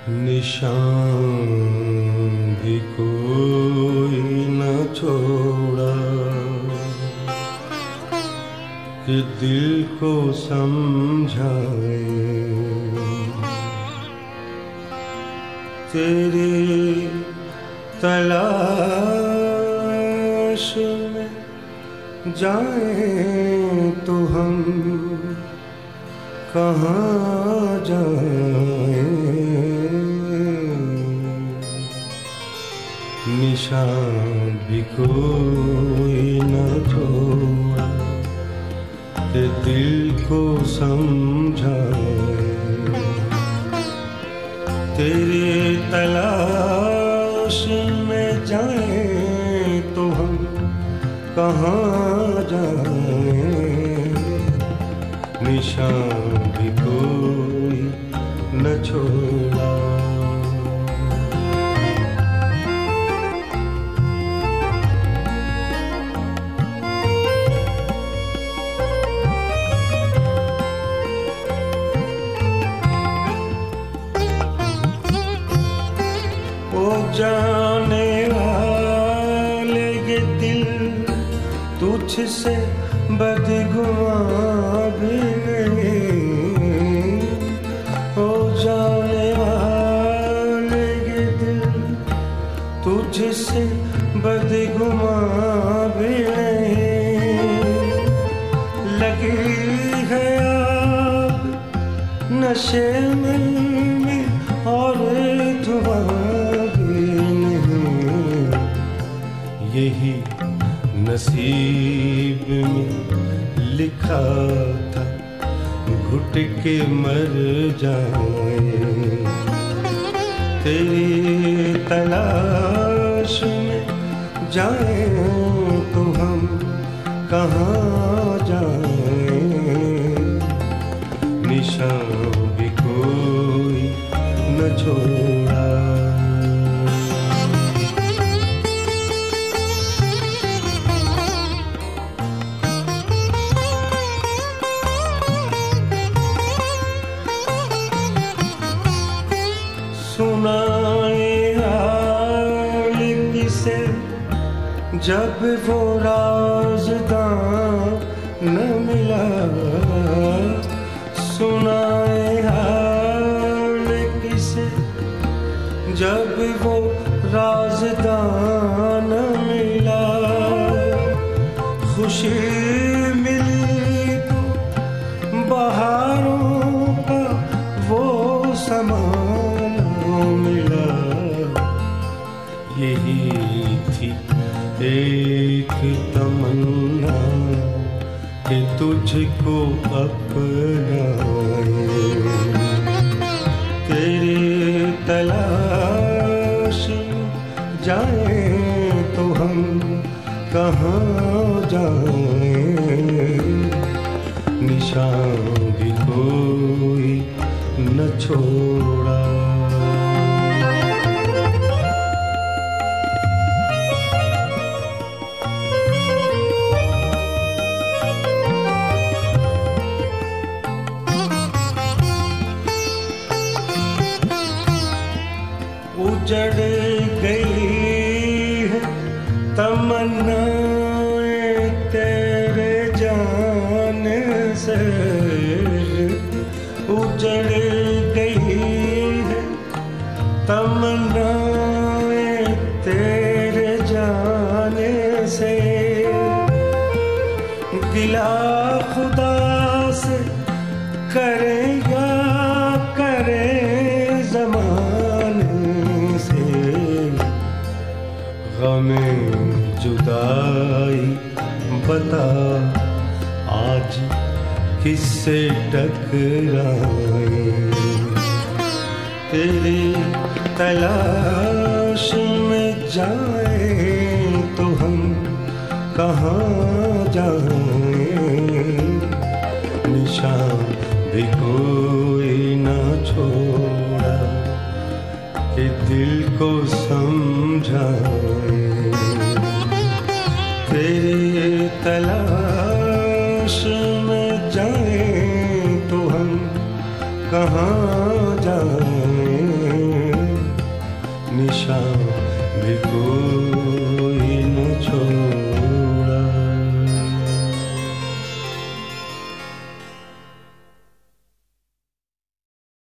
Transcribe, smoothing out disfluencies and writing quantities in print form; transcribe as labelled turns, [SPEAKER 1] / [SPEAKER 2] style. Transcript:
[SPEAKER 1] निशान भी कोई न छोड़ा कि दिल को समझाए। तेरी तलाश में जाएं तो हम कहाँ जाएं। निशान भी कोई न छोड़ा कि दिल को समझाए। तेरी तलाश में जाएं तो हम कहाँ जाएं। निशान भी कोई न छोड़ा। ओ जाने वाले ये दिल तुझसे बदगुमा भी नहीं। ओ जाने वाले ये दिल तुझसे बदगुमा भी नहीं। लगी है आग नशे में और धुआं भी नहीं। यही नसीब में लिखा था घुट के मर जाए। तेरी तलाश में जाएं तो हम कहाँ जाएं। निशान भी कोई न छोड़ा। सुनाए हाल किसे जब वो राज़दां न मिला। सुनाए हाल किसे जब वो राज़दां न मिला। खुशी मिली तो बहारों का वो समा मिला। यही थी एक तमन्ना कि तुझको अपनाए। तेरी तलाश जाएं तो हम कहाँ जाएं। निशान भी कोई न छोड़ा। उजड़ गई है तमन्नाएं तेरे जाने से। उजड़ गई है तमन्नाएं तेरे जाने से। गिला खुदा से करेगा करे ज़माने से। गमे जुदाई बता आज किससे टकराए। तेरी तलाश में जाएं तो हम कहाँ जाएं। निशान भी कोई ना छोड़ा कि दिल को समझाए। तेरी तलाश में जाएं तो हम कहाँ जाएं। निशान भी कोई न छोड़ा।